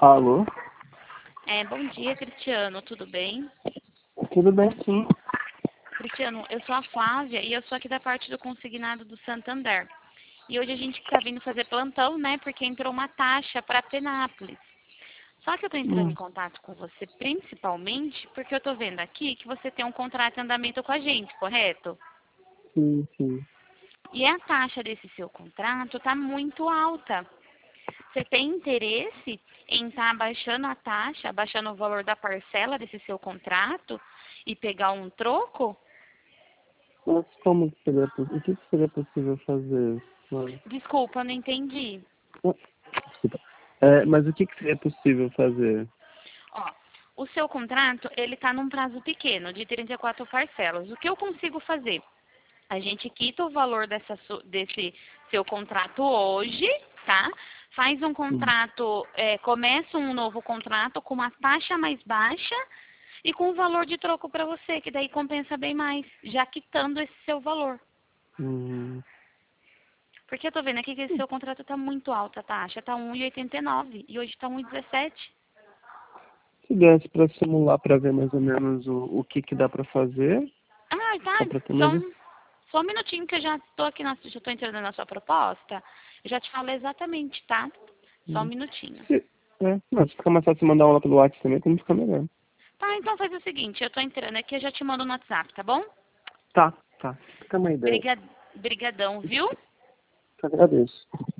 Alô? Bom dia, Cristiano, tudo bem? Tudo bem, sim. Cristiano, eu sou a Flávia e eu sou aqui da parte do consignado do Santander. E hoje a gente está vindo fazer plantão, né, porque entrou uma taxa para Penápolis. Só que eu estou entrando em contato com você principalmente porque eu estou vendo aqui que você tem um contrato em andamento com a gente, correto? Sim, sim. E a taxa desse seu contrato está muito alta. Você tem interesse em estar abaixando a taxa, abaixando o valor da parcela desse seu contrato e pegar um troco? Mas como que seria, o que seria possível fazer? Mas, Desculpa, eu não entendi. desculpa. Mas o que seria possível fazer? Ó, o seu contrato, ele está num prazo pequeno, de 34 parcelas. O que eu consigo fazer? A gente quita o valor desse seu contrato hoje, tá? Faz um Hum. contrato, começa um novo contrato com uma taxa mais baixa e com um valor de troco para você, que daí compensa bem mais, já quitando esse seu valor. Hum. Porque eu tô vendo aqui que esse seu contrato tá muito alta a taxa, tá 1,89 e hoje tá 1,17. Se desse para simular para ver mais ou menos o que dá para fazer, Ah, só tá. para ter uma Só ideia. um, só um minutinho que eu já tô aqui, já tô entrando na sua proposta. Eu já te falo exatamente, tá? Só um Hum. minutinho. Não, se ficar mais fácil mandar uma lá pelo WhatsApp também, como fica melhor. Tá, então faz o seguinte, eu tô entrando aqui, eu já te mando no WhatsApp, tá bom? Tá, tá. Fica uma ideia. Brigadão, viu? Te agradeço.